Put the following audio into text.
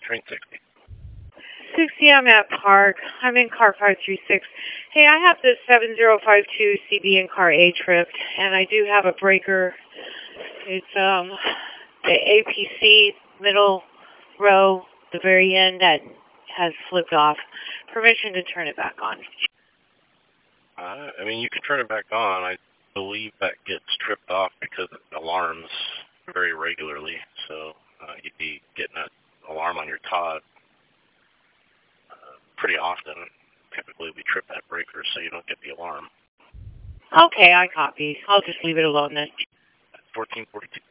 train 60. 60, I'm at Park. I'm in car 536. Hey, I have this 7052 CB in car A tripped, and I do have a breaker. It's the APC middle row, the very end that has flipped off. Permission to turn it back on. I mean, you can turn it back on. I believe that gets tripped off because it alarms very regularly. So you'd be getting an alarm on your Todd pretty often. Typically, we trip that breaker so you don't get the alarm. Okay, I copy. I'll just leave it alone then. 1442.